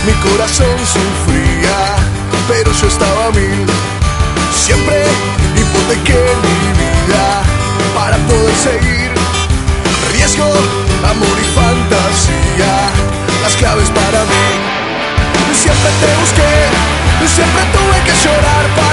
Mi corazón sufría, pero yo estaba a mil. Siempre hipotequé mi vida para poder seguir. Riesgo, amor y fantasía, las claves para mí. Siempre te busqué, siempre tuve que llorar para